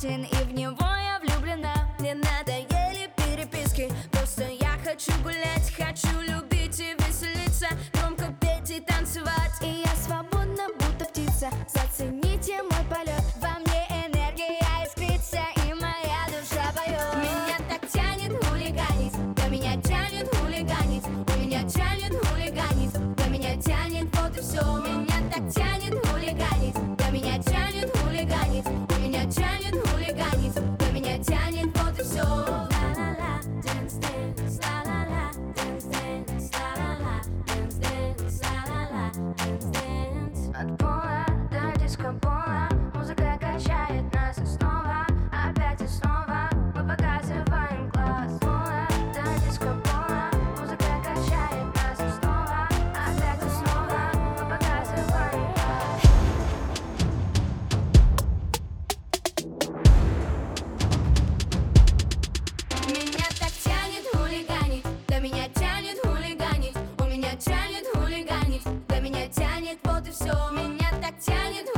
один, и в него я влюблена. Мне надоели переписки, просто я хочу гулять, хочу любить и веселиться, громко петь и танцевать. И я свободна, будто птица, зацените мой полет. Во мне энергия искрится, и моя душа поет. Меня так тянет хулиганить, да меня тянет хулиганить, и меня тянет хулиганить, да меня тянет, вот и все. Меня так тянет хулиганить, да меня тянет хулиганить, и меня тянет хулиганить, да меня тянет, вот и все. Ла-ла-ла, dance, dance, ла-ла-ла, dance, dance, ла-ла-ла, dance, dance, ла-ла-ла, dance, dance. От пола до диско-пола музыка качает нас, и снова, опять и снова мы показываем класс. От пола до диско-пола музыка качает нас, и снова, опять и снова мы показываем класс. Меня так тянет хулиганить, да меня тянет хулиганить, у меня тянет хулиганить, да меня тянет, вот и все. Меня так тянет